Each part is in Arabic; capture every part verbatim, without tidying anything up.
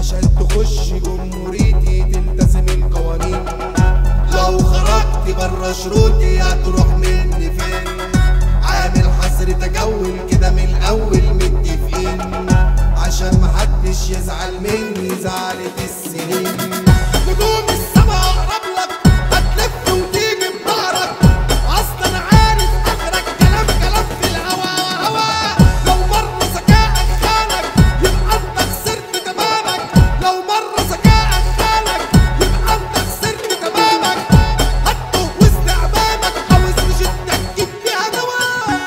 عشان تخش جمهوريتي تلتزم القوانين. لو خرجت برا شروطي هتروح مني فين؟ عامل حظر تجول كده من الاول متفقين، عشان محدش يزعل مني زعلة السنين. نجوم السما اقرب لك هتلف وتيجي بظهرك، اصلا انا عارف اخرك كلام كلام في الهوا هوا. لو مرة ذكائك خانك يبقى انت خسرت تمامك، لو مرة ذكائك خانك يبقى انت خسرت تمامك. هتوه وسط امامك عاوز رجلتك تجيب فيها دواء.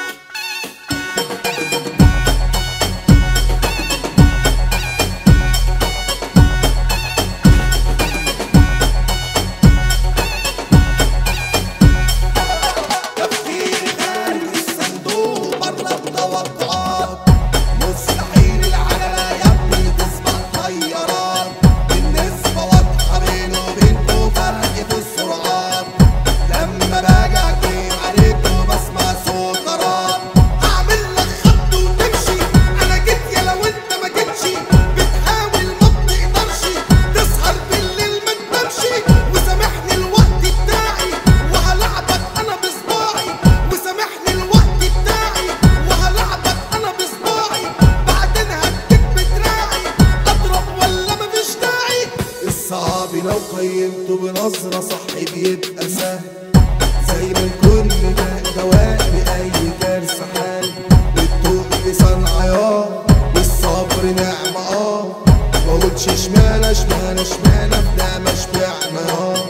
تفكيري خارج الصندوق بره التوقعات، مستحيل العجلة يا ابني تسبق طيارات. النسبة واضحة بيني وبينكوا فرق في السرعات، لما باجي اجيب عليكوا بسمع صوت غراب. هعمل لك خط وتمشي، انا جيت يا لو انت ما جيتش. بتحاول ما بتقدرش، تسهر بالليل ما تنامش. وسامحني الوقت بتاعي وهلعبك انا بصباعي، وسامحني الوقت بتاعي وهلعبك انا بصباعي. بعدين هديك بدراعي اضرب ولا مفيش داعي. الصعب لو قيمته بنظرة صح بيبقى سهل، زي ما الكل ده دواء لأي كارثة حال. التقل صنعياه والصبر نعمة اه، مقولش اشمعنى اشمعنى اشمعنى بنعمة اشبعنا اه.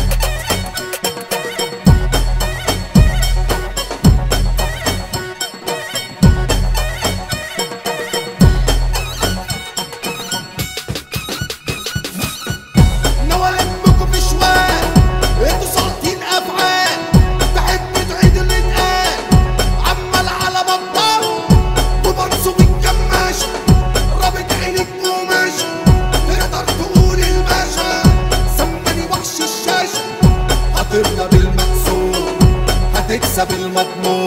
نوالمكم في شوال انتوا ساقطين افعال، تحبوا تعيدوا اللي اتقال عمال على بطال. ومنصوب الكماش رابط عينك وماشي، تقدر تقول الباشا سماني وحش الشاشة. هترضى بالمقسوم هتكسب المضمون.